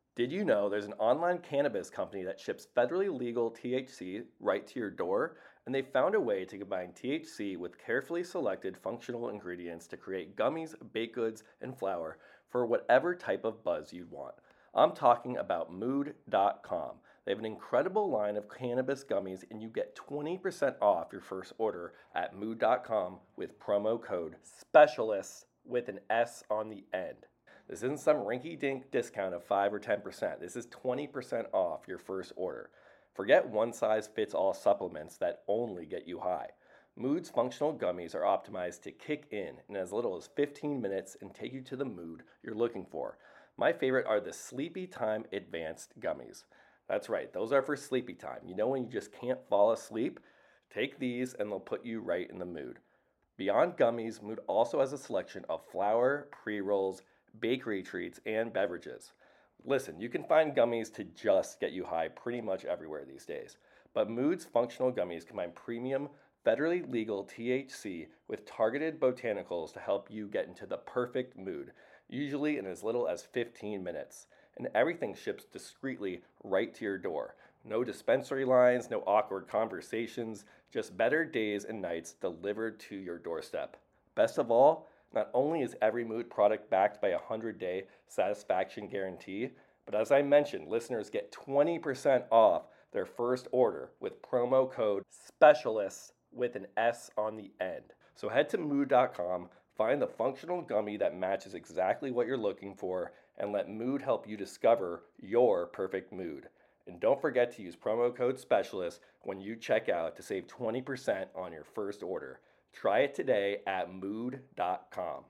Did you know there's an online cannabis company that ships federally legal THC right to your door? And they found a way to combine THC with carefully selected functional ingredients to create gummies, baked goods, and flour for whatever type of buzz you'd want. I'm talking about Mood.com. They have an incredible line of cannabis gummies, and you get 20% off your first order at Mood.com with promo code SPECIALIST with an S on the end. This isn't some rinky-dink discount of 5 or 10%. This is 20% off your first order. Forget one-size-fits-all supplements that only get you high. Mood's functional gummies are optimized to kick in as little as 15 minutes and take you to the mood you're looking for. My favorite are the Sleepy Time Advanced Gummies. That's right, those are for sleepy time. You know when you just can't fall asleep? Take these and they'll put you right in the mood. Beyond gummies, Mood also has a selection of flour, pre-rolls, bakery treats, and beverages. Listen, you can find gummies to just get you high pretty much everywhere these days. But Mood's functional gummies combine premium, federally legal THC with targeted botanicals to help you get into the perfect mood, usually in as little as 15 minutes. And everything ships discreetly right to your door. No dispensary lines, no awkward conversations, just better days and nights delivered to your doorstep. Best of all, not only is every Mood product backed by a 100-day satisfaction guarantee, but as I mentioned, listeners get 20% off their first order with promo code SPECIALIST with an S on the end. So head to Mood.com, find the functional gummy that matches exactly what you're looking for, and let Mood help you discover your perfect mood. And don't forget to use promo code SPECIALIST when you check out to save 20% on your first order. Try it today at Mood.com.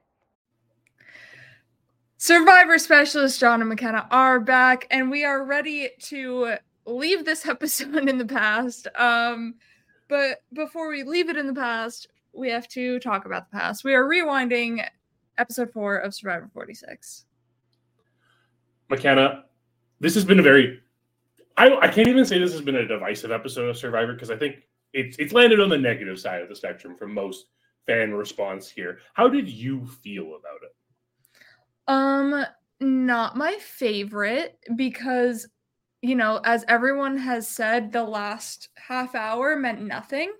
Survivor specialist John and McKenna are back, and we are ready to leave this episode in the past. But before we leave it in the past, we have to talk about the past. We are rewinding episode 4 of Survivor 46. McKenna, this has been a very... I can't even say this has been a divisive episode of Survivor because I think it's landed on the negative side of the spectrum from most fan response here. How did you feel about it? Not my favorite because, you know, as everyone has said, the last half hour meant nothing.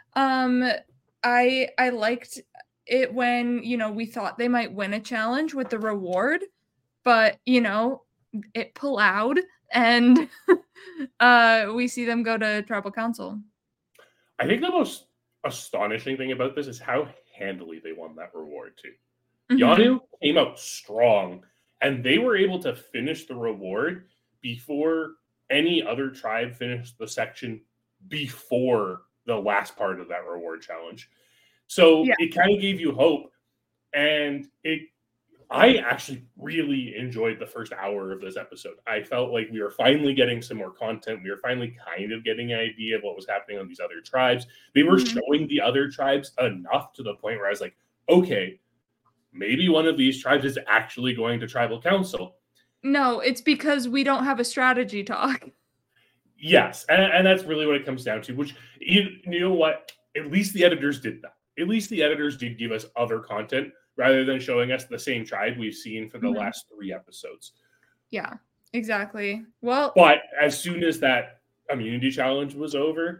I liked it when, you know, we thought they might win a challenge with the reward, but, you know, it plowed and we see them go to tribal council. I think the most astonishing thing about this is how handily they won that reward too. Mm-hmm. Yanu came out strong, and they were able to finish the reward before any other tribe finished the section before the last part of that reward challenge. So It kind of gave you hope, and I actually really enjoyed the first hour of this episode. I felt like we were finally getting some more content. We were finally kind of getting an idea of what was happening on these other tribes. They were showing the other tribes enough to the point where I was like, okay, maybe one of these tribes is actually going to tribal council. No, it's because we don't have a strategy talk. Yes, and that's really what it comes down to, which, you know what? At least the editors did that. At least the editors did give us other content rather than showing us the same tribe we've seen for the last 3 episodes. Yeah, exactly. Well, but as soon as that immunity challenge was over,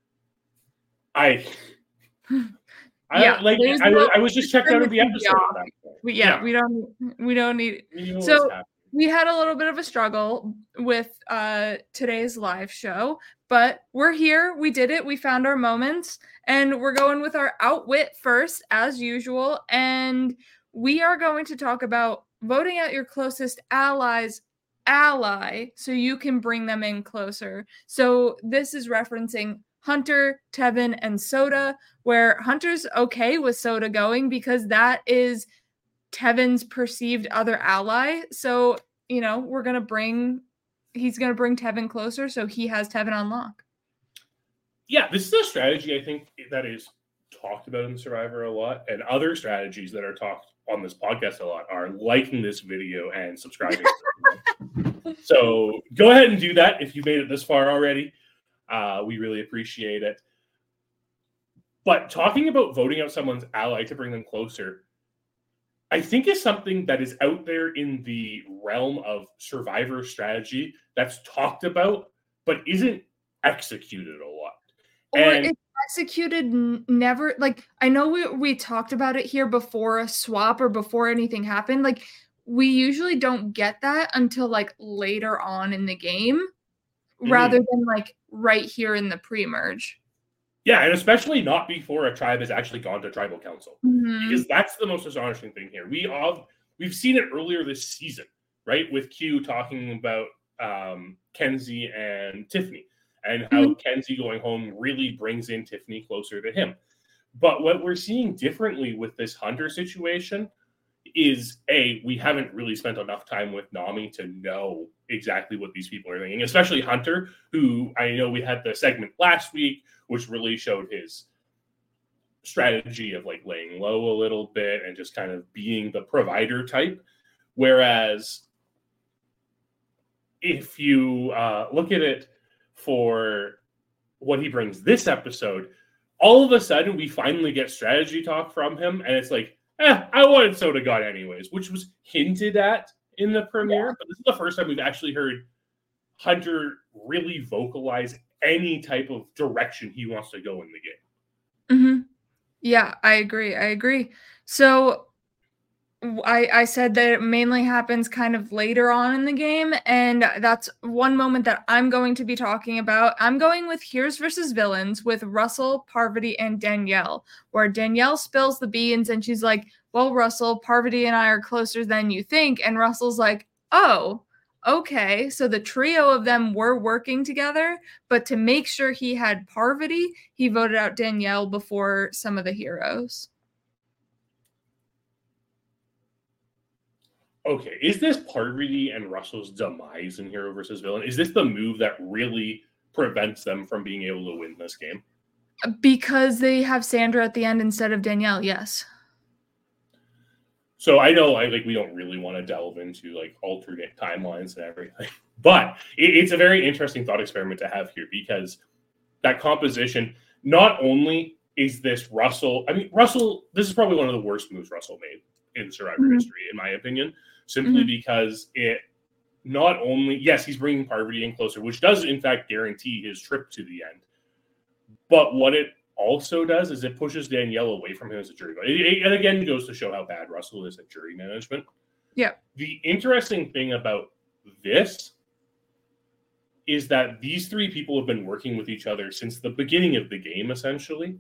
I was just checked out of the episode. We don't need. So we had a little bit of a struggle with today's live show, but we're here. We did it. We found our moments, and we're going with our outwit first, as usual. And we are going to talk about voting out your closest ally so you can bring them in closer. So this is referencing Hunter, Tevin, and Soda, where Hunter's okay with Soda going because that is Tevin's perceived other ally. So, you know, he's going to bring Tevin closer so he has Tevin on lock. Yeah, this is a strategy I think that is talked about in Survivor a lot, and other strategies that are talked on this podcast a lot are liking this video and subscribing. So go ahead and do that if you made it this far already. We really appreciate it. But talking about voting out someone's ally to bring them closer, I think is something that is out there in the realm of survivor strategy that's talked about, but isn't executed a lot. Or it's executed never, like, I know we talked about it here before a swap or before anything happened. Like, we usually don't get that until like later on in the game, rather than like right here in the pre-merge. Yeah, and especially not before a tribe has actually gone to tribal council, because that's the most astonishing thing here. We've seen it earlier this season, right, with Q talking about Kenzie and Tiffany, and how Kenzie going home really brings in Tiffany closer to him. But what we're seeing differently with this Hunter situation is, we haven't really spent enough time with Nami to know exactly what these people are thinking, especially Hunter, who I know we had the segment last week, which really showed his strategy of like laying low a little bit and just kind of being the provider type. Whereas if you look at it for what he brings this episode, all of a sudden we finally get strategy talk from him, and it's like, I wanted Soda God anyways, which was hinted at in the premiere, but this is the first time we've actually heard Hunter really vocalize any type of direction he wants to go in the game. Yeah, I agree. So I said that it mainly happens kind of later on in the game, and that's one moment that I'm going to be talking about. I'm going with Heroes versus Villains with Russell, Parvati, and Danielle, where Danielle spills the beans and she's like, well, Russell, Parvati and I are closer than you think. And Russell's like, oh, okay. So the trio of them were working together, but to make sure he had Parvati, he voted out Danielle before some of the heroes. Okay, is this Parvati and Russell's demise in Hero versus Villain? Is this the move that really prevents them from being able to win this game? Because they have Sandra at the end instead of Danielle, yes. So I know we don't really want to delve into like alternate timelines and everything, but it's a very interesting thought experiment to have here, because that composition, not only is this Russell, this is probably one of the worst moves Russell made in Survivor history, in my opinion, simply because it not only, yes, he's bringing Parvati in closer, which does in fact guarantee his trip to the end, but what it also does is it pushes Danielle away from him as a jury. And again, goes to show how bad Russell is at jury management. Yeah. The interesting thing about this is that these three people have been working with each other since the beginning of the game, essentially.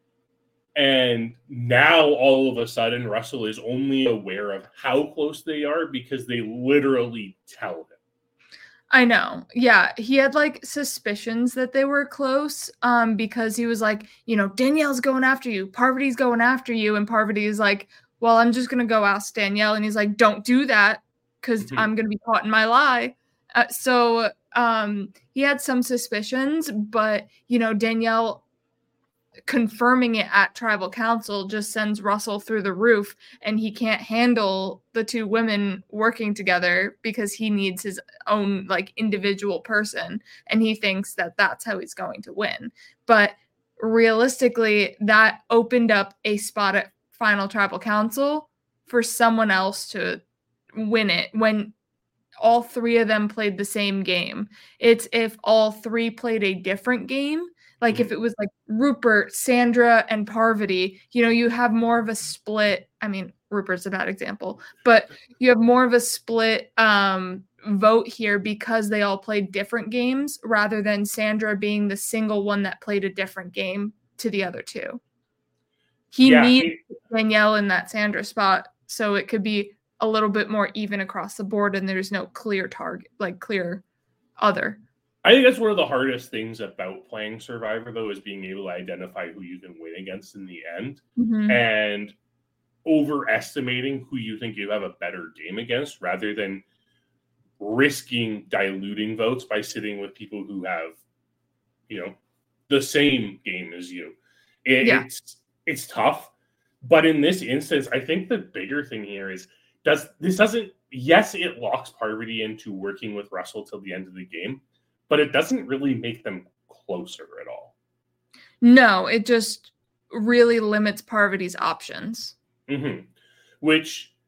And now all of a sudden, Russell is only aware of how close they are because they literally tell him. I know. Yeah. He had like suspicions that they were close because he was like, Danielle's going after you. Parvati's going after you. And Parvati is like, well, I'm just going to go ask Danielle. And he's like, don't do that because I'm going to be caught in my lie. So he had some suspicions, but, Danielle confirming it at tribal council just sends Russell through the roof, and he can't handle the two women working together because he needs his own like individual person, and he thinks that that's how he's going to win. But realistically, that opened up a spot at final tribal council for someone else to win it when all three of them played the same game. It's if all three played a different game. Like if it was like Rupert, Sandra, and Parvati, you have more of a split. I mean, Rupert's a bad example, but you have more of a split vote here because they all played different games rather than Sandra being the single one that played a different game to the other two. He needs Danielle in that Sandra spot so it could be a little bit more even across the board and there's no clear target, like clear other. I think that's one of the hardest things about playing Survivor, though, is being able to identify who you can win against in the end and overestimating who you think you have a better game against rather than risking diluting votes by sitting with people who have, the same game as you. It's tough. But in this instance, I think the bigger thing here is yes, it locks Parvati into working with Russell till the end of the game, but it doesn't really make them closer at all. No, it just really limits Parvati's options. Which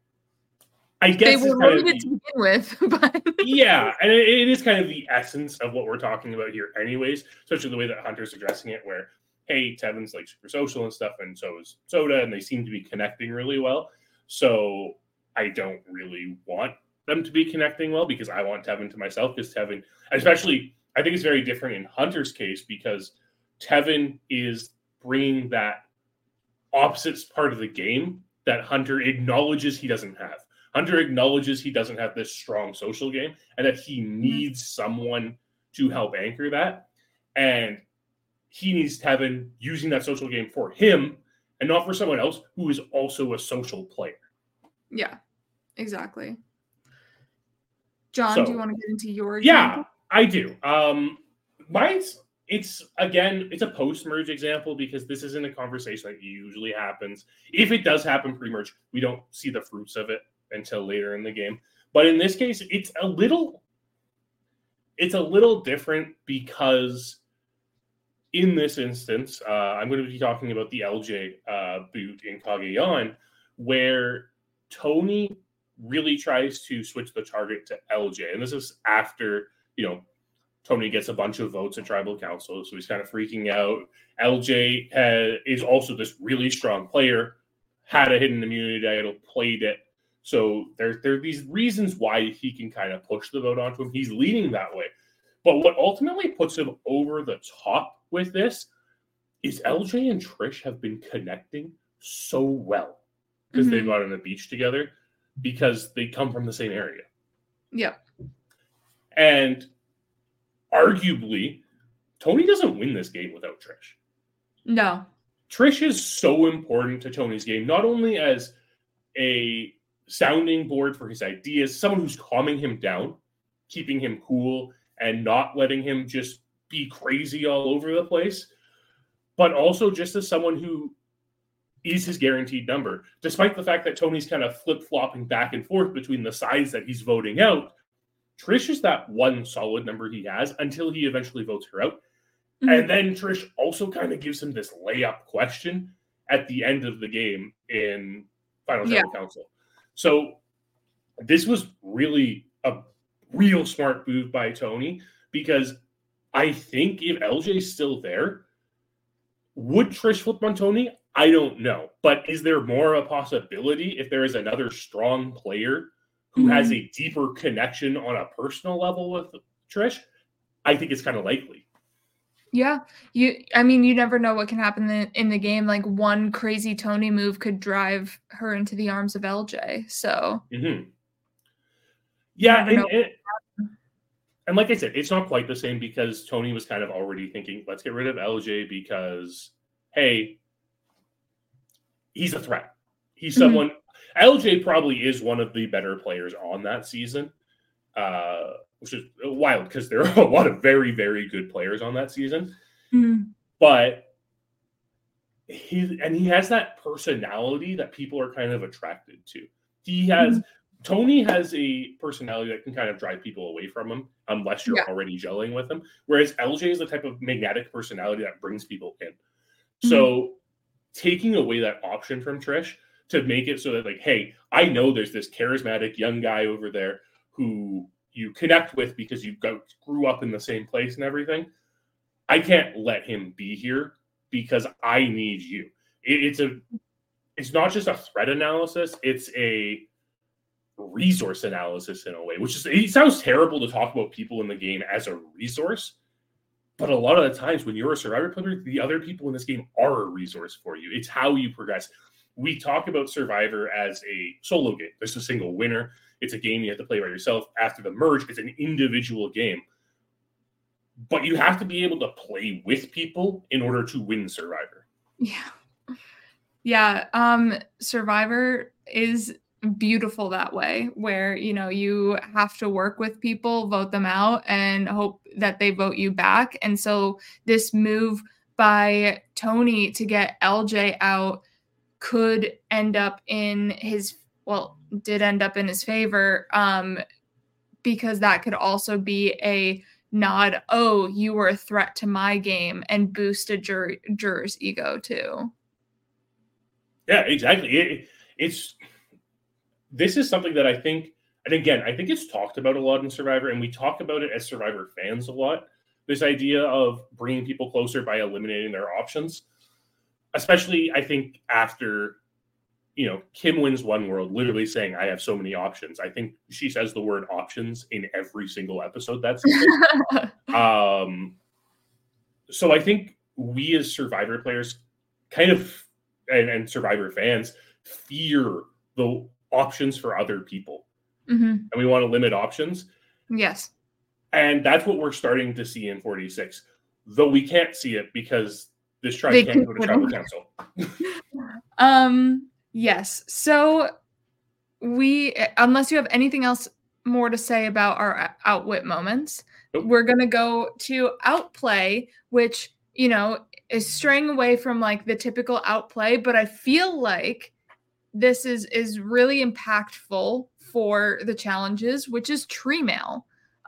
I guess they were loaded to begin with, but yeah, and it is kind of the essence of what we're talking about here, anyways. Especially the way that Hunter's addressing it, where hey, Tevin's like super social and stuff, and so is Soda, and they seem to be connecting really well. So I don't really want them to be connecting well because I want Tevin to myself. Because Tevin, especially, I think it's very different in Hunter's case because Tevin is bringing that opposite part of the game that Hunter acknowledges he doesn't have. Hunter acknowledges he doesn't have this strong social game and that he needs someone to help anchor that. And he needs Tevin using that social game for him and not for someone else who is also a social player. Yeah, exactly. John, do you want to get into your example? Yeah, I do. Mine's, it's a post-merge example because this isn't a conversation that usually happens. If it does happen pre-merge, we don't see the fruits of it until later in the game. But in this case, it's a little different because in this instance, I'm going to be talking about the LJ boot in Cagayan, where Tony really tries to switch the target to LJ. And this is after, Tony gets a bunch of votes at Tribal Council, so he's kind of freaking out. LJ is also this really strong player, had a hidden immunity idol, played it. So there are these reasons why he can kind of push the vote onto him. He's leaning that way. But what ultimately puts him over the top with this is LJ and Trish have been connecting so well because they've gone on the beach together because they come from the same area. Yeah. And arguably, Tony doesn't win this game without Trish. No. Trish is so important to Tony's game, not only as a sounding board for his ideas, someone who's calming him down, keeping him cool, and not letting him just be crazy all over the place, but also just as someone who is his guaranteed number. Despite the fact that Tony's kind of flip-flopping back and forth between the sides that he's voting out, Trish is that one solid number he has until he eventually votes her out. Mm-hmm. And then Trish also kind of gives him this layup question at the end of the game in Final Tribal Council. So this was really a real smart move by Tony because I think if LJ's still there, would Trish flip on Tony? I don't know. But is there more of a possibility if there is another strong player who has a deeper connection on a personal level with Trish? I think it's kind of likely. Yeah. You never know what can happen in the game. Like one crazy Tony move could drive her into the arms of LJ. So. Mm-hmm. Yeah. And like I said, it's not quite the same because Tony was kind of already thinking, let's get rid of LJ because, hey, he's a threat. He's someone. LJ probably is one of the better players on that season, which is wild because there are a lot of very, very good players on that season. Mm-hmm. But he has that personality that people are kind of attracted to. Tony has a personality that can kind of drive people away from him unless you're already gelling with him. Whereas LJ is the type of magnetic personality that brings people in. So taking away that option from Trish to make it so that, like, hey, I know there's this charismatic young guy over there who you connect with because you grew up in the same place and everything. I can't let him be here because I need you. It's not just a threat analysis. It's a resource analysis in a way, it sounds terrible to talk about people in the game as a resource. But a lot of the times when you're a Survivor player, the other people in this game are a resource for you. It's how you progress. We talk about Survivor as a solo game. There's a single winner. It's a game you have to play by yourself. After the merge, it's an individual game. But you have to be able to play with people in order to win Survivor. Yeah. Survivor is beautiful that way, where you have to work with people, vote them out, and hope that they vote you back. And so this move by Tony to get LJ out did end up in his favor, because that could also be a nod, oh, you were a threat to my game, and boost a juror's ego too. Yeah, exactly. It's this is something that I think, and again, I think it's talked about a lot in Survivor, and we talk about it as Survivor fans a lot. This idea of bringing people closer by eliminating their options, especially I think after, Kim wins One World, literally saying, I have so many options. I think she says the word options in every single episode that season. So I think we as Survivor players kind of, and Survivor fans, fear the options for other people. Mm-hmm. And we want to limit options. Yes. And that's what we're starting to see in 46, though we can't see it because this tribe can't go to tribal council. Yes. So unless you have anything else more to say about our outwit moments, nope. We're going to go to outplay, which, is straying away from like the typical outplay, but I feel like this is really impactful for the challenges, which is tree mail.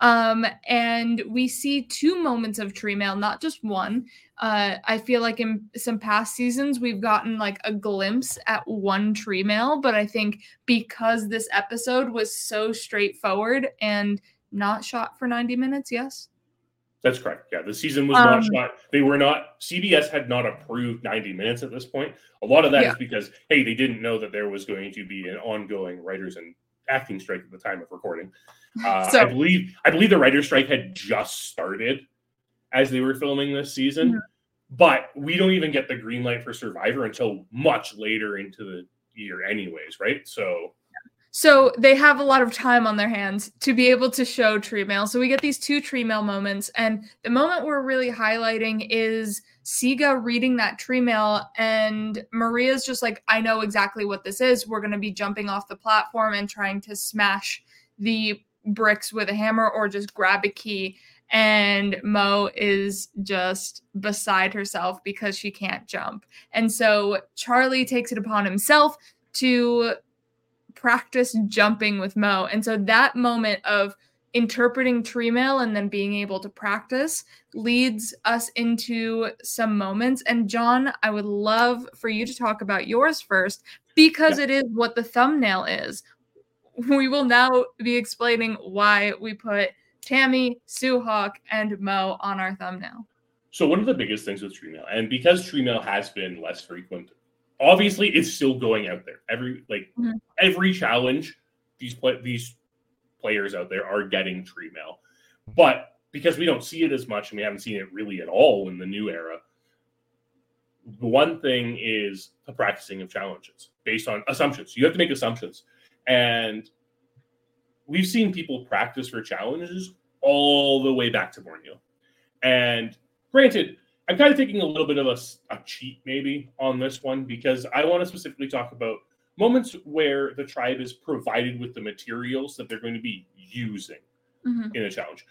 And we see 2 moments of tree mail, not just one. I feel like in some past seasons, we've gotten like a glimpse at 1 tree mail, but I think because this episode was so straightforward and not shot for 90 minutes. Yes. That's correct. Yeah. The season was not shot. CBS had not approved 90 minutes at this point. A lot of that is because, hey, they didn't know that there was going to be an ongoing writers and acting strike at the time of recording. I believe the writer's strike had just started as they were filming this season, but we don't even get the green light for Survivor until much later into the year anyways, right? So they have a lot of time on their hands to be able to show tree mail. So we get these 2 tree mail moments, and the moment we're really highlighting is Siga reading that tree mail, and Maria's just like, I know exactly what this is. We're going to be jumping off the platform and trying to smash the bricks with a hammer or just grab a key. And Mo is just beside herself because she can't jump. And so Charlie takes it upon himself to practice jumping with Mo. And so that moment of interpreting tree mail and then being able to practice leads us into some moments. And John, I would love for you to talk about yours first, because it is what the thumbnail is. We will now be explaining why we put Tammy, Sue Hawk, and Mo on our thumbnail. So one of the biggest things with tree mail, and because tree mail has been less frequent, obviously it's still going out there. Every challenge, these players out there are getting tree mail. But because we don't see it as much and we haven't seen it really at all in the new era, the one thing is the practicing of challenges based on assumptions. You have to make assumptions. And we've seen people practice for challenges all the way back to Borneo. And granted, I'm kind of taking a little bit of a cheat maybe on this one, because I want to specifically talk about moments where the tribe is provided with the materials that they're going to be using in a challenge.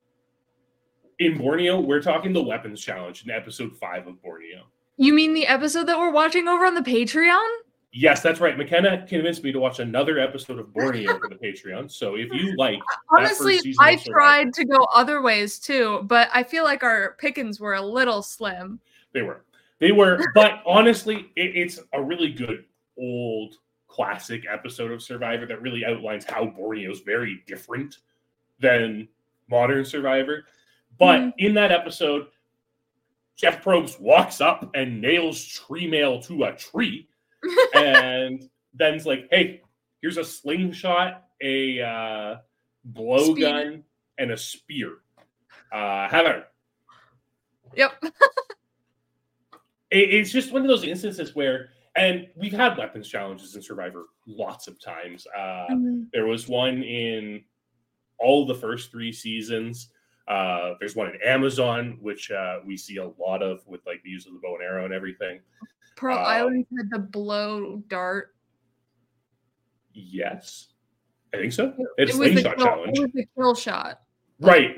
In Borneo, we're talking the weapons challenge in episode 5 of Borneo. You mean the episode that we're watching over on the Patreon? Yes, that's right. McKenna convinced me to watch another episode of Borneo for the Patreon. So if you like, honestly, I tried to go other ways too, but I feel like our pickings were a little slim. They were. But honestly, it's a really good old classic episode of Survivor that really outlines how Borneo is very different than modern Survivor. But in that episode, Jeff Probst walks up and nails tree mail to a tree. And then's like, hey, here's a slingshot, a blowgun, and a spear. Have it. Yep. It's just one of those instances where, and we've had weapons challenges in Survivor lots of times. There was one in all the first 3 seasons. There's one in Amazon, which we see a lot of with like the use of the bow and arrow and everything. Pearl Island had the blow dart. Yes, I think so. It's slingshot challenge. It was the kill shot. Right.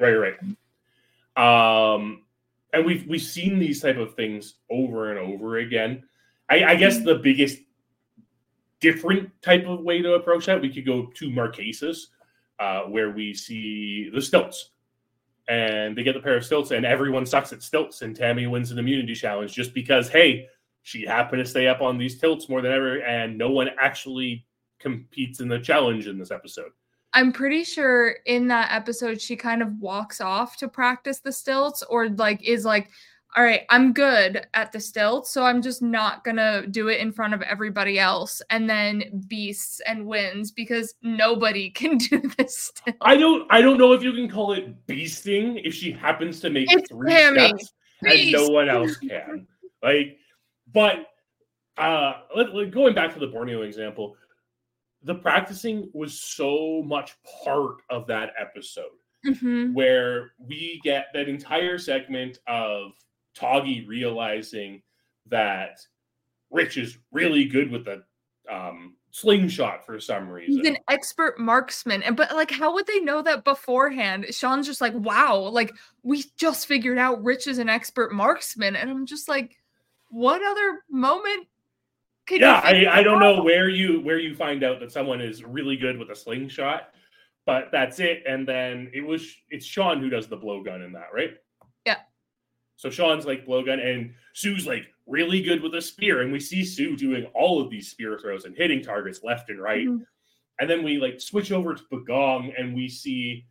And we've seen these type of things over and over again. I guess the biggest different type of way to approach that, we could go to Marquesas, where we see the stilts. And they get the pair of stilts, and everyone sucks at stilts, and Tammy wins an immunity challenge just because, hey, she happened to stay up on these tilts more than ever, and no one actually competes in the challenge in this episode. I'm pretty sure in that episode she kind of walks off to practice the stilts, or like is like, all right, I'm good at the stilts, so I'm just not gonna do it in front of everybody else, and then beasts and wins because nobody can do this still. I don't know if you can call it beasting if she happens to make it's 3 Tammy. steps and no one else can. Like, but going back to the Borneo example, the practicing was so much part of that episode, where we get that entire segment of Toggy realizing that Rich is really good with the slingshot for some reason. He's an expert marksman. But like, how would they know that beforehand? Sean's just like, wow, like we just figured out Rich is an expert marksman. And I'm just like, what other moment could you I don't know where you find out that someone is really good with a slingshot, but that's it. And then it's Sean who does the blowgun in that, right? Yeah. So Sean's like blowgun, and Sue's like really good with a spear, and we see Sue doing all of these spear throws and hitting targets left and right. And then we like switch over to Bagong, and we see,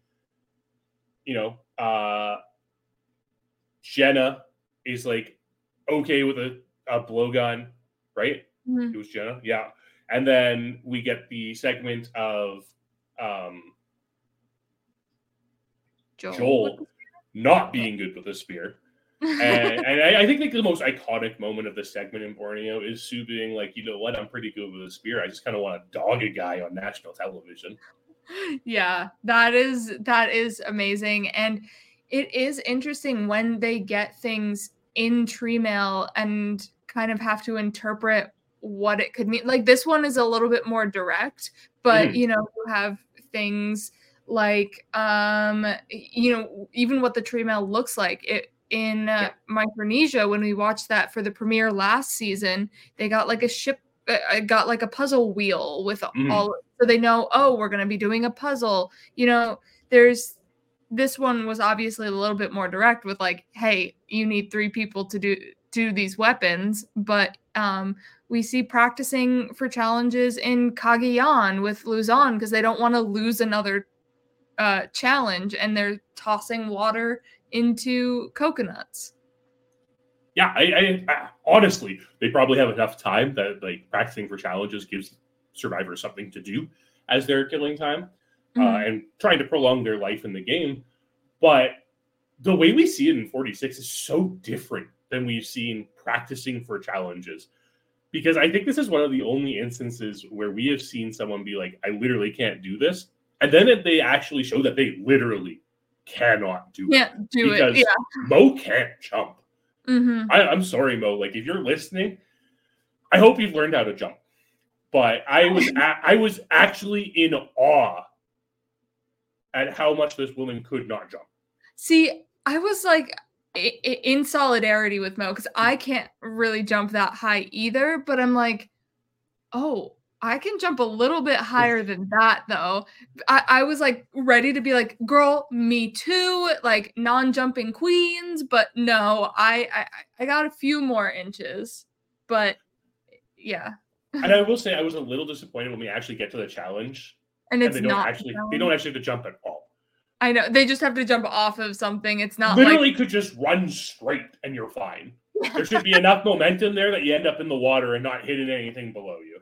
Jenna is like okay with a blowgun, right? It was Jenna, yeah. And then we get the segment of Joel not being good with a spear. And I think like the most iconic moment of this segment in Borneo is Sue being like, you know what, I'm pretty good with a spear. I just kind of want to dog a guy on national television. Yeah, that is amazing. And it is interesting when they get things in tree mail and kind of have to interpret what it could mean. Like this one is a little bit more direct, but you have things like even what the tree mail looks like. In Micronesia, when we watched that for the premiere last season, they got like a ship, got like a puzzle wheel with all, so they know, oh, we're going to be doing a puzzle. There's this one was obviously a little bit more direct with like, hey, you need 3 people to do these weapons, but we see practicing for challenges in Cagayan with Luzon because they don't want to lose another challenge, and they're tossing water into coconuts. Yeah, I honestly, they probably have enough time that like practicing for challenges gives survivors something to do as they're killing time and trying to prolong their life in the game. But the way we see it in 46 is so different than we've seen practicing for challenges. Because I think this is one of the only instances where we have seen someone be like, I literally can't do this. And then they actually show that they literally cannot do it. Because Mo can't jump. I'm sorry, Mo. Like, if you're listening, I hope you've learned how to jump. But I was actually in awe at how much this woman could not jump. See, I was like in solidarity with Mo because I can't really jump that high either. But I'm like, oh, I can jump a little bit higher than that, though. I was like ready to be like, girl, me too, like non-jumping queens. But no, I got a few more inches. But yeah. And I will say I was a little disappointed when we actually get to the challenge. And they don't actually have to jump at all. I know. They just have to jump off of something. It's not literally could just run straight and you're fine. There should be enough momentum there that you end up in the water and not hitting anything below you.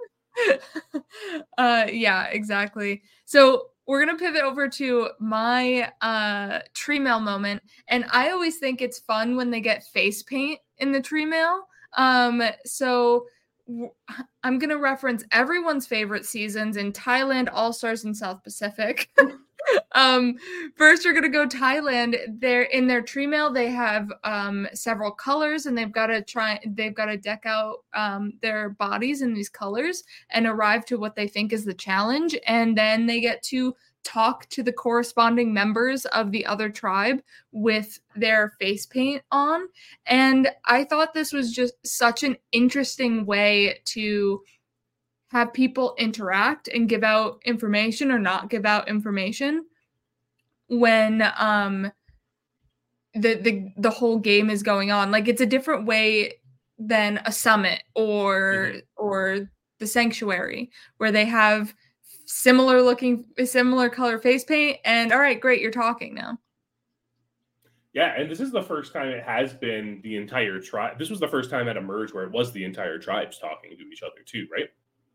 Yeah, exactly. So we're gonna pivot over to my tree mail moment, and I always think it's fun when they get face paint in the tree mail. So I'm gonna reference everyone's favorite seasons in Thailand, All Stars, and South Pacific. First we're gonna go Thailand. They're in their tree mail, they have several colors, and they've got to deck out their bodies in these colors and arrive to what they think is the challenge, and then they get to talk to the corresponding members of the other tribe with their face paint on. And I thought this was just such an interesting way to have people interact and give out information or not give out information when the whole game is going on. Like, it's a different way than a summit or the Sanctuary, where they have similar color face paint, and all right, great, you're talking now. Yeah, and this is the first time it has been the entire tribe. This was the first time at Emerge where it was the entire tribes talking to each other too, right?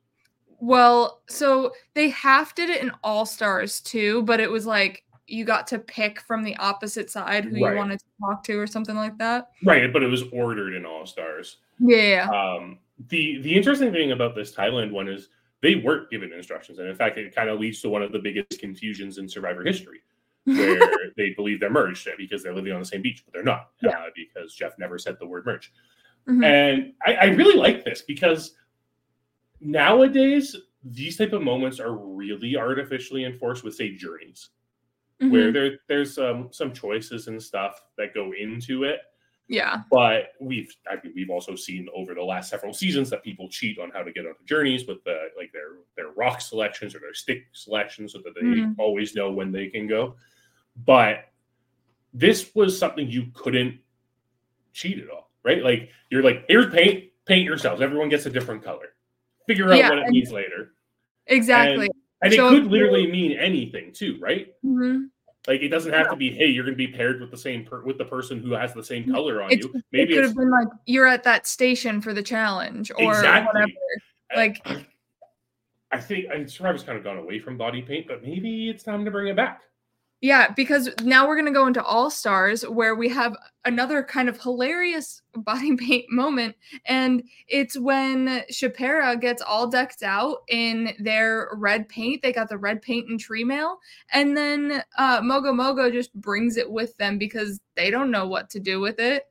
Well, so they half did it in All-Stars too, but it was like you got to pick from the opposite side who you wanted to talk to or something like that. Right, but it was ordered in All-Stars. Yeah. The interesting thing about this Thailand one is they weren't given instructions. And in fact, it kind of leads to one of the biggest confusions in Survivor history, where they believe they're merged because they're living on the same beach, but they're not, because Jeff never said the word merge. Mm-hmm. And I really like this because nowadays, these type of moments are really artificially enforced with, say, journeys, where there's some choices and stuff that go into it. Yeah. But we've also seen over the last several seasons that people cheat on how to get onto journeys with their rock selections or their stick selections so that they always know when they can go. But this was something you couldn't cheat at all, right? Like, you're like, here's paint yourselves. Everyone gets a different color. Figure out what it means later. Exactly. And so it could literally mean anything too, right? Mm-hmm. Like, it doesn't have to be, hey, you're going to be paired with the person who has the same color on you. Maybe it could have been like, you're at that station for the challenge or whatever. Like, I think Survivor's kind of gone away from body paint, but maybe it's time to bring it back. Yeah, because now we're going to go into All-Stars where we have another kind of hilarious body paint moment. And it's when Shapira gets all decked out in their red paint. They got the red paint and tree mail. And then Mogo Mogo just brings it with them because they don't know what to do with it.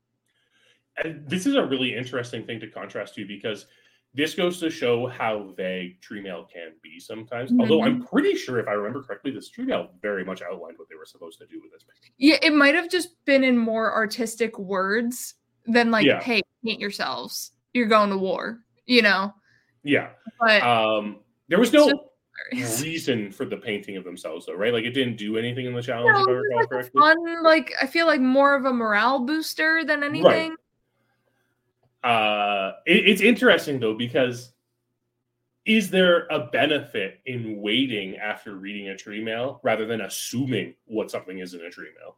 And this is a really interesting thing to contrast to because this goes to show how vague tree mail can be sometimes. Mm-hmm. Although I'm pretty sure, if I remember correctly, this tree mail very much outlined what they were supposed to do with this painting. Yeah, it might have just been in more artistic words than like, hey, paint yourselves. You're going to war, you know? Yeah. But there was no reason for the painting of themselves, though, right? Like, it didn't do anything in the challenge, if I recall correctly. Fun, like, I feel like more of a morale booster than anything. Right. It's interesting, though, because is there a benefit in waiting after reading a tree mail rather than assuming what something is in a tree mail?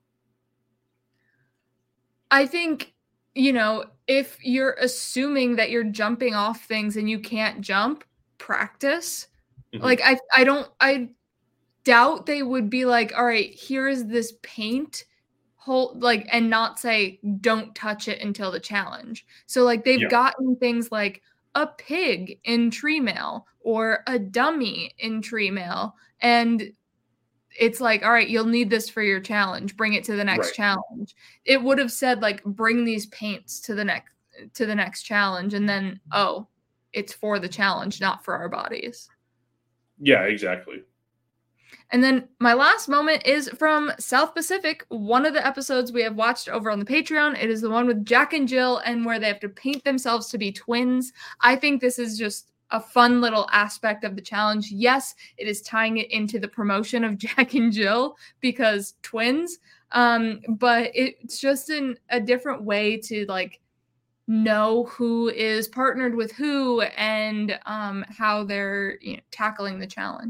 I think, if you're assuming that you're jumping off things and you can't jump, practice. Mm-hmm. Like, I doubt they would be like, all right, here is this paint. And not say don't touch it until the challenge. So like they've gotten things like a pig in tree mail or a dummy in tree mail, and it's like, all right, you'll need this for your challenge. Bring it to the next challenge. It would have said like bring these paints to the next challenge, and then it's for the challenge, not for our bodies. Yeah, exactly. And then my last moment is from South Pacific, one of the episodes we have watched over on the Patreon. It is the one with Jack and Jill and where they have to paint themselves to be twins. I think this is just a fun little aspect of the challenge. Yes, it is tying it into the promotion of Jack and Jill because twins, but it's just a different way to like know who is partnered with who and how they're tackling the challenge.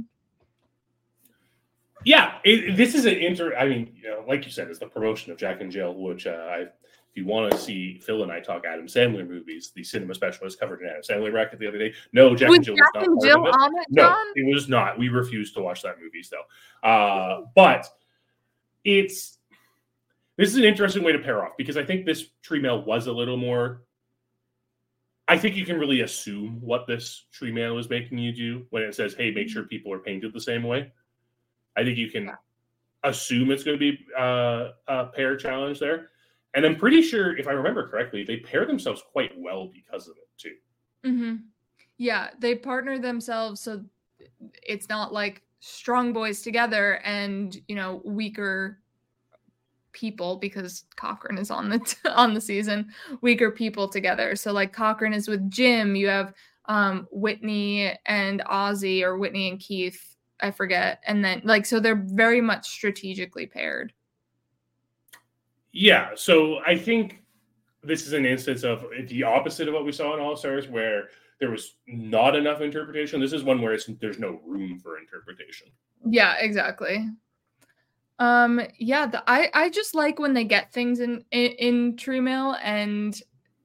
Yeah, this is like you said, it's the promotion of Jack and Jill, which if you want to see Phil and I talk Adam Sandler movies, the cinema specialist covered an Adam Sandler bracket the other day. No, Jack and Jill was not part of it. No, it was not. We refused to watch that movie still. But this is an interesting way to pair off because I think this tree mail was a little more. I think you can really assume what this tree mail is making you do when it says, hey, make sure people are painted the same way. I think you can assume it's going to be a pair challenge there. And I'm pretty sure, if I remember correctly, they pair themselves quite well because of it, too. Mm-hmm. Yeah, they partner themselves so it's not like strong boys together and, weaker people because Cochran is on the season, weaker people together. So, like, Cochran is with Jim. You have Whitney and Ozzy or Whitney and Keith. I forget. And then so they're very much strategically paired. Yeah. So I think this is an instance of the opposite of what we saw in All-Stars where there was not enough interpretation. This is one where there's no room for interpretation. Yeah, exactly. I just like when they get things in Tree Mail and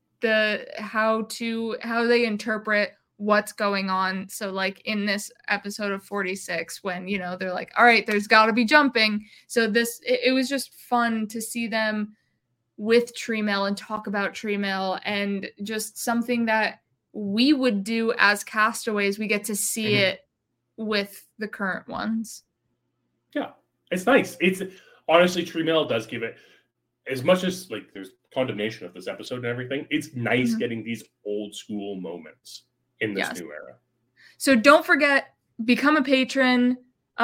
how they interpret what's going on. So like in this episode of 46, when they're like, all right, there's got to be jumping. So it was just fun to see them with Tree Mail and talk about Tree Mail, and just something that we would do as castaways. We get to see it with the current ones. Yeah, it's nice. It's honestly, Tree Mail does give it, as much as like there's condemnation of this episode and everything, it's nice getting these old school moments in this new era. So don't forget, become a patron.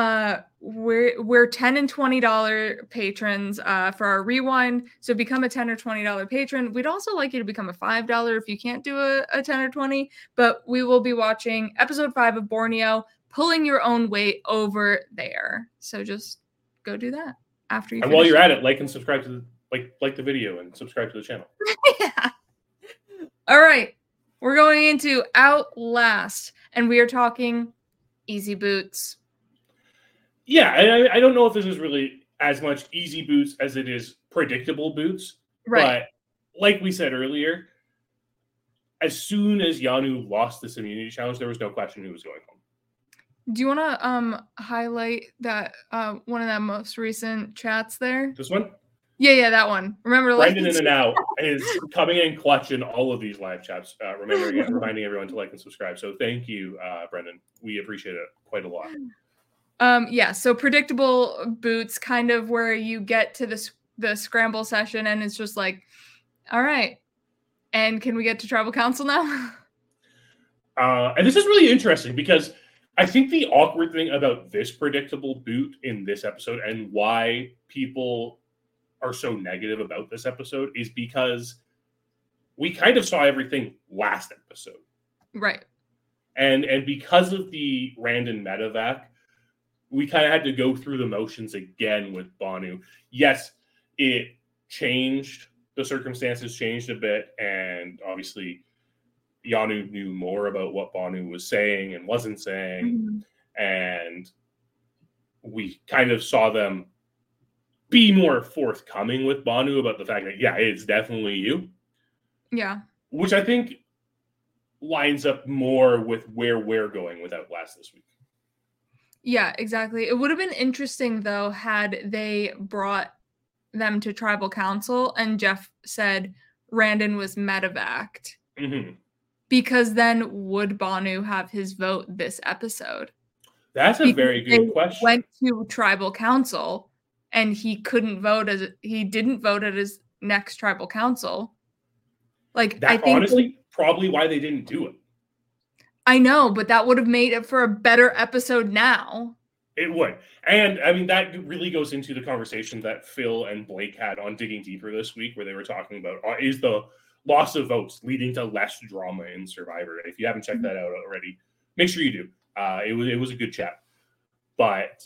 We're $10 and $20 patrons for our rewind. So become a $10 or $20 patron. We'd also like you to become a $5 if you can't do a 10 or 20. But we will be watching episode 5 of Borneo, Pulling Your Own Weight, over there. So just go do that after you. And while you're at it, like and subscribe to like the video and subscribe to the channel. Yeah. All right, we're going into Outlast, and we are talking Easy Boots. Yeah, I don't know if this is really as much Easy Boots as it is predictable boots. Right. But like we said earlier, as soon as Yanu lost this immunity challenge, there was no question who was going home. Do you want to highlight that one of the most recent chats there? This one? Yeah, that one. Remember, Brendan in and out is coming in clutch in all of these live chats. Reminding everyone to like and subscribe. So thank you, Brendan. We appreciate it quite a lot. So predictable boots, kind of where you get to the scramble session and it's just like, all right, and can we get to tribal council now? And this is really interesting because I think the awkward thing about this predictable boot in this episode and why people are so negative about this episode is because we kind of saw everything last episode. Right. And because of the Randon medevac, we kind of had to go through the motions again with Banu. Yes, it changed. The circumstances changed a bit. And obviously, Yanu knew more about what Banu was saying and wasn't saying. Mm-hmm. And we kind of saw them be more forthcoming with Banu about the fact that, yeah, it's definitely you. Yeah. Which I think lines up more with where we're going with Outlast this week. Yeah, exactly. It would have been interesting, though, had they brought them to tribal council and Jeff said Randon was medevaced. Mm-hmm. Because then would Banu have his vote this episode? That's a very good question. Went to tribal council and he didn't vote at his next tribal council. Like, I think honestly probably why they didn't do it. I know, but that would have made it for a better episode now. It would. And I mean, that really goes into the conversation that Phil and Blake had on Digging Deeper this week, where they were talking about is the loss of votes leading to less drama in Survivor. If you haven't checked that out already, make sure you do. It was a good chat. But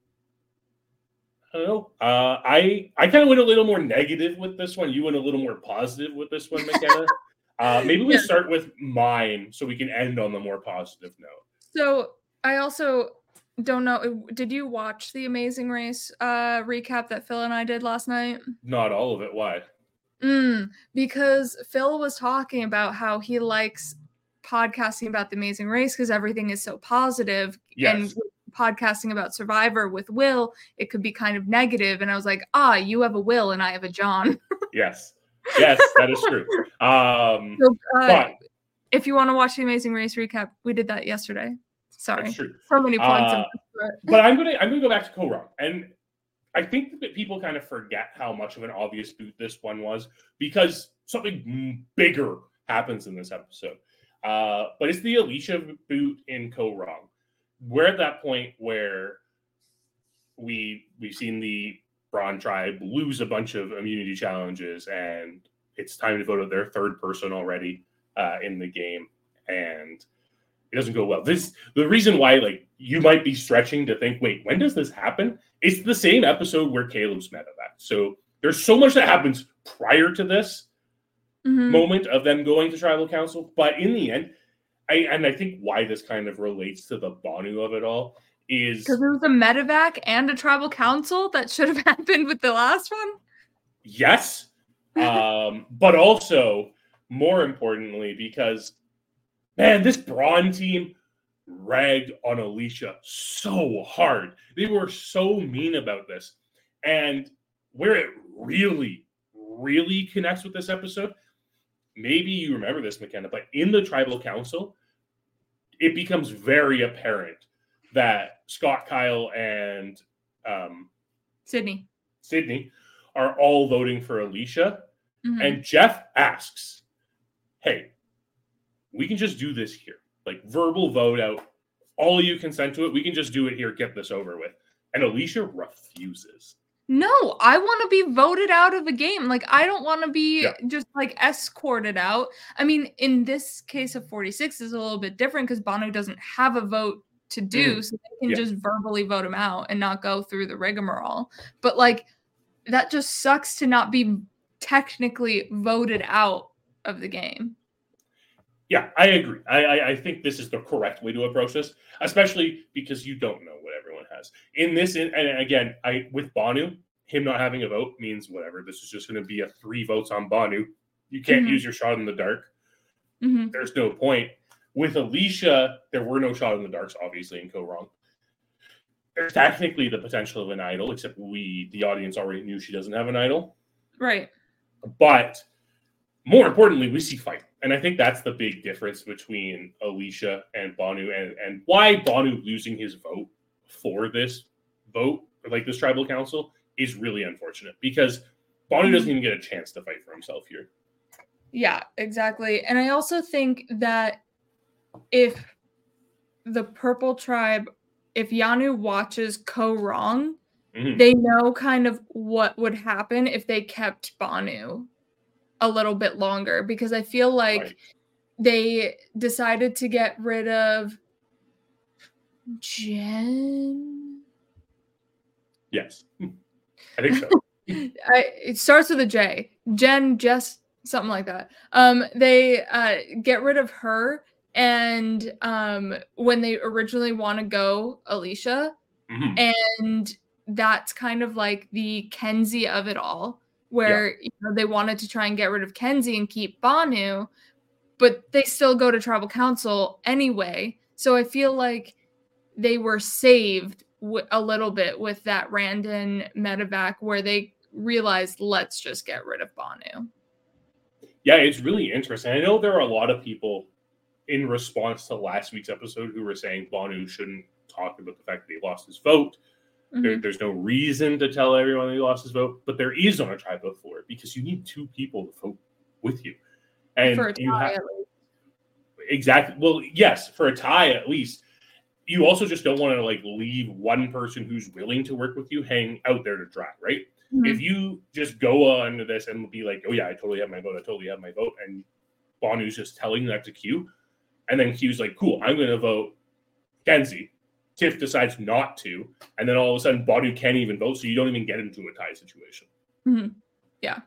I don't know. I kind of went a little more negative with this one. You went a little more positive with this one, McKenna. Maybe we start with mine so we can end on the more positive note. So I also don't know. Did you watch the Amazing Race recap that Phil and I did last night? Not all of it. Why? Because Phil was talking about how he likes podcasting about the Amazing Race because everything is so positive. Yes. And podcasting about Survivor with Will, it could be kind of negative. And I was like, you have a Will and I have a John. Yes, that is true. But if you want to watch the Amazing Race recap, we did that yesterday. Sorry, that's true. So many points. But I'm gonna go back to Kaoh Rong, and I think that people kind of forget how much of an obvious boot this one was because something bigger happens in this episode. But it's the Alicia boot in Kaoh Rong. We're at that point where we've seen the Braun tribe lose a bunch of immunity challenges, and it's time to vote out their third person already in the game, and it doesn't go well. The reason why you might be stretching to think, wait, when does this happen? It's the same episode where Caleb's medevac. So there's so much that happens prior to this moment of them going to tribal council, but in the end, I think why this kind of relates to the Banu of it all is because there was a medevac and a tribal council that should have happened with the last one. Yes, but also more importantly, because man, this Braun team ragged on Alicia so hard. They were so mean about this, and where it really, really connects with this episode. Maybe you remember this, McKenna, but in the tribal council, it becomes very apparent that Scott, Kyle, and Sydney are all voting for Alicia. Mm-hmm. And Jeff asks, hey, we can just do this here. Like verbal vote out. All of you consent to it. We can just do it here. Get this over with. And Alicia refuses. No, I want to be voted out of a game. Like, I don't want to be just like escorted out. I mean, in this case of 46 is a little bit different because Banu doesn't have a vote to do, so they can just verbally vote him out and not go through the rigmarole. But like, that just sucks to not be technically voted out of the game. Yeah, I agree. I think this is the correct way to approach this, especially because you don't know what everyone has. In this, and again, with Banu, him not having a vote means whatever. This is just going to be a 3 votes on Banu. You can't use your shot in the dark. Mm-hmm. There's no point. With Alicia, there were no shot in the darks, obviously, in Co-Wrong. There's technically the potential of an idol, except the audience, already knew she doesn't have an idol. Right. But more importantly, we see fight. And I think that's the big difference between Alicia and Banu, and why Banu losing his vote for this vote, like this tribal council, is really unfortunate because Banu doesn't even get a chance to fight for himself here. Yeah, exactly. And I also think that if the Purple Tribe, if Yanu watches Co-Wrong, they know kind of what would happen if they kept Banu a little bit longer, because I feel like they decided to get rid of Jen. Yes, I think so. It starts with a J. Jen, Jess, something like that. They get rid of her, and when they originally want to go Alicia, and that's kind of like the Kenzie of it all, where they wanted to try and get rid of Kenzie and keep Banu, but they still go to tribal council anyway. So I feel like they were saved a little bit with that random medevac where they realized, let's just get rid of Banu. Yeah, it's really interesting. I know there are a lot of people in response to last week's episode who were saying Banu shouldn't talk about the fact that he lost his vote. There's no reason to tell everyone he lost his vote, but there is on a tribe vote for it because you need 2 people to vote with you. And for a tie, at least. Exactly. Well, yes, for a tie at least. You also just don't want to like leave one person who's willing to work with you hang out there to dry, right? If you just go on to this and be like, oh yeah, I totally have my vote, and Banu's just telling that to Q, and then Q's like, cool, I'm going to vote Kenzie. Tiff decides not to, and then all of a sudden Banu can't even vote, so you don't even get into a tie situation. Yeah.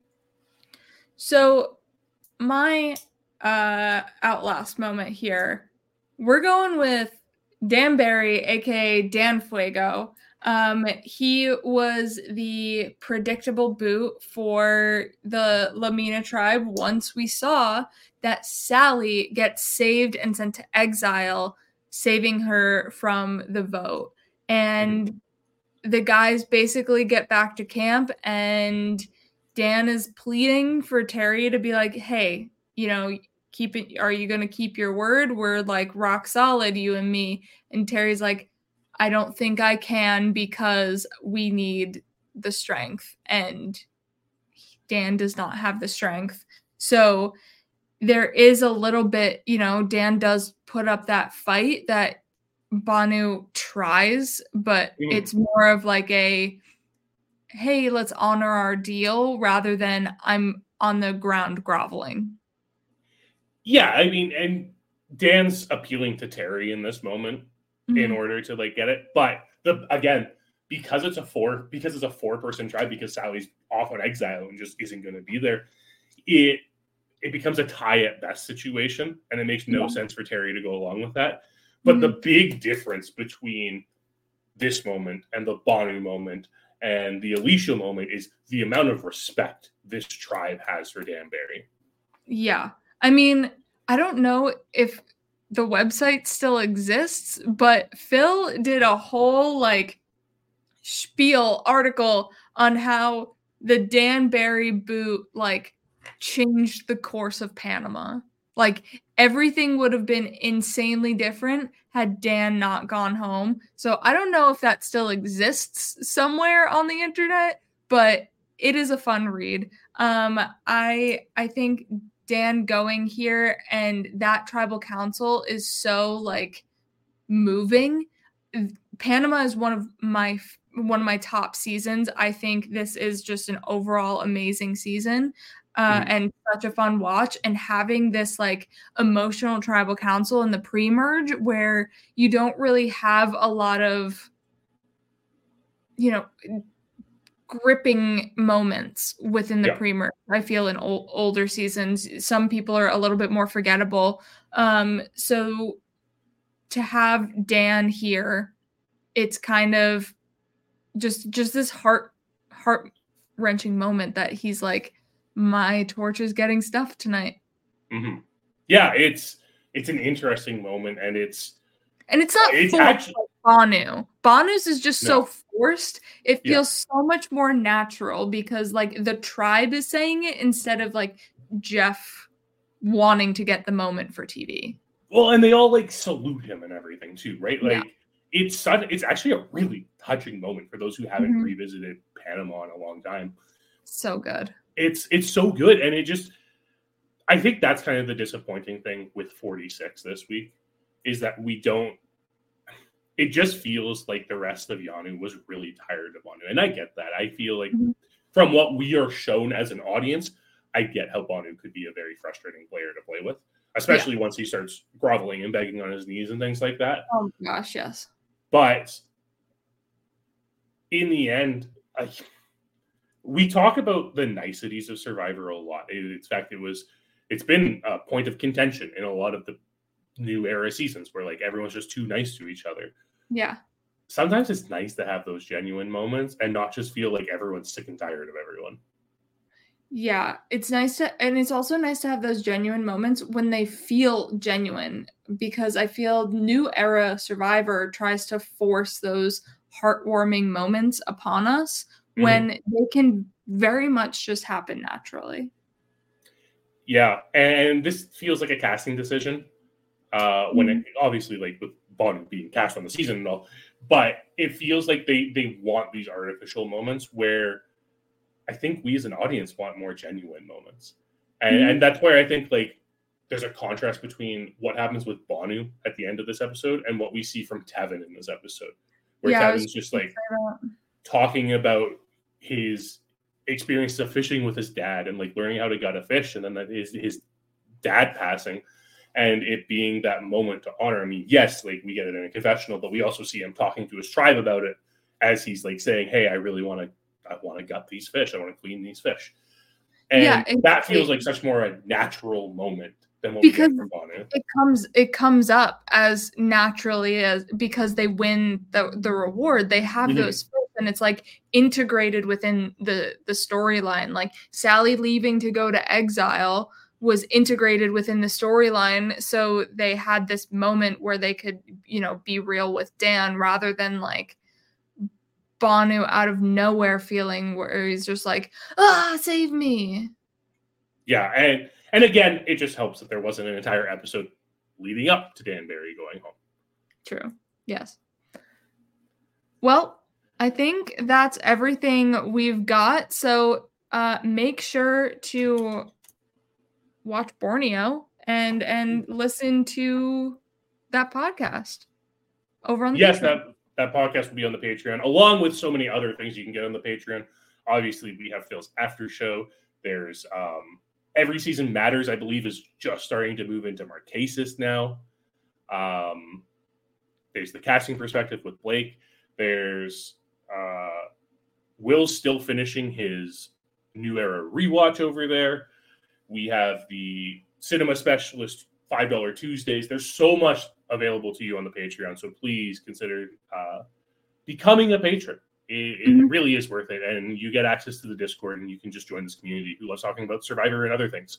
So my outlast moment here, we're going with Dan Barry, aka Dan Fuego. He was the predictable boot for the Lamina tribe once we saw that Sally gets saved and sent to exile, saving her from the vote. And the guys basically get back to camp, and Dan is pleading for Terry to be like, hey, are you going to keep your word? We're like rock solid, you and me. And Terry's like, I don't think I can because we need the strength. And Dan does not have the strength. So there is a little bit, Dan does put up that fight that Banu tries, but it's more of like a, hey, let's honor our deal rather than I'm on the ground groveling. Yeah, I mean, and Dan's appealing to Terry in this moment in order to like get it. But because it's a 4-person tribe, because Sally's off on exile and just isn't going to be there, it becomes a tie at best situation, and it makes no sense for Terry to go along with that. But the big difference between this moment and the Bonu moment and the Alicia moment is the amount of respect this tribe has for Dan Barry. Yeah. I mean, I don't know if the website still exists, but Phil did a whole like spiel article on how the Dan Barry boot like changed the course of Panama. Like everything would have been insanely different had Dan not gone home. So I don't know if that still exists somewhere on the internet, but it is a fun read. I think Dan going here and that tribal council is so like moving. Panama is one of my top seasons. I think this is just an overall amazing season. And such a fun watch, and having this like emotional tribal council in the pre-merge where you don't really have a lot of, gripping moments within the pre-merge. I feel in older seasons, some people are a little bit more forgettable. So to have Dan here, it's kind of just this heart-wrenching moment that he's like, my torch is getting stuffed tonight. Mm-hmm. Yeah, it's an interesting moment, and it's not actually like Bonu. Bonu's is just so forced. It feels so much more natural because like the tribe is saying it instead of like Jeff wanting to get the moment for TV. Well, and they all like salute him and everything too, right? Like it's actually a really touching moment for those who haven't revisited Panama in a long time. So good. It's so good, and I think that's kind of the disappointing thing with 46 this week is that it just feels like the rest of Yanu was really tired of Bonu, and I get that. I feel like from what we are shown as an audience, I get how Bonu could be a very frustrating player to play with, especially once he starts groveling and begging on his knees and things like that. Oh gosh, yes. But in the end, we talk about the niceties of Survivor a lot. In fact, it's been a point of contention in a lot of the new era seasons where like everyone's just too nice to each other. Yeah. Sometimes it's nice to have those genuine moments and not just feel like everyone's sick and tired of everyone. Yeah, it's nice and it's also nice to have those genuine moments when they feel genuine, because I feel new era Survivor tries to force those heartwarming moments upon us when they can very much just happen naturally. Yeah, and this feels like a casting decision. When it obviously like with Bonu being cast on the season and all, but it feels like they want these artificial moments where I think we as an audience want more genuine moments. And that's where I think like there's a contrast between what happens with Bonu at the end of this episode and what we see from Tevin in this episode, where Tevin's just like talking about his experience of fishing with his dad and like learning how to gut a fish, and then that is his dad passing and it being that moment to honor. I mean, yes, like we get it in a confessional, but we also see him talking to his tribe about it as he's like saying, hey, I want to gut these fish. I want to clean these fish. And that feels like such more a natural moment than what we get from Bonu. It comes up as naturally as because they win the reward. They have those fish, and it's like integrated within the storyline. Like Sally leaving to go to exile was integrated within the storyline, so they had this moment where they could, be real with Dan rather than like Bonu out of nowhere feeling where he's just like, save me. Yeah, and again, it just helps that there wasn't an entire episode leading up to Dan Barry going home. True. Yes. Well, I think that's everything we've got. So make sure to watch Borneo and listen to that podcast over on the Patreon. That podcast will be on the Patreon, along with so many other things you can get on the Patreon. Obviously, we have Phil's after show. There's Every Season Matters, I believe, is just starting to move into Marquesas now. There's the casting perspective with Blake. There's Will's still finishing his New Era rewatch over there. We have the Cinema Specialist $5 Tuesdays. There's so much available to you on the Patreon, so please consider becoming a patron. It really is worth it, and you get access to the Discord, and you can just join this community who loves talking about Survivor and other things.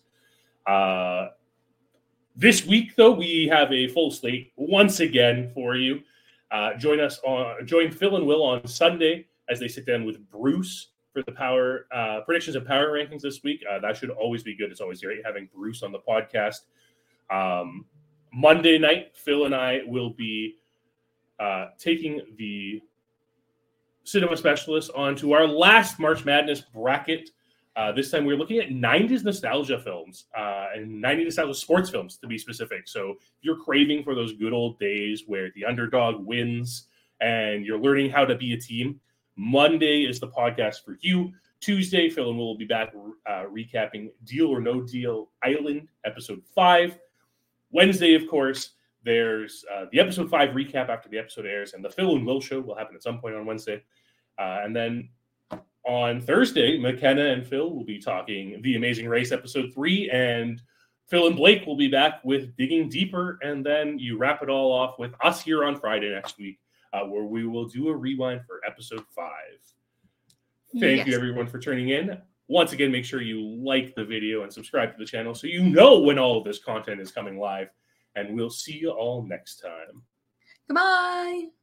This week, though, we have a full slate once again for you. Join Phil and Will on Sunday as they sit down with Bruce for the power predictions and power rankings this week. That should always be good. It's always great having Bruce on the podcast. Monday night, Phil and I will be taking the Cinema Specialist onto our last March Madness bracket. This time we're looking at 90s nostalgia films and 90s nostalgia sports films, to be specific. So if you're craving for those good old days where the underdog wins and you're learning how to be a team, Monday is the podcast for you. Tuesday, Phil and Will will be back recapping Deal or No Deal Island, episode 5. Wednesday, of course, there's the episode 5 recap after the episode airs, and the Phil and Will show will happen at some point on Wednesday. And then on Thursday, McKenna and Phil will be talking The Amazing Race episode 3, and Phil and Blake will be back with Digging Deeper, and then you wrap it all off with us here on Friday next week, where we will do a rewind for episode 5. Thank you, everyone, for tuning in. Once again, make sure you like the video and subscribe to the channel so you know when all of this content is coming live. And we'll see you all next time. Goodbye.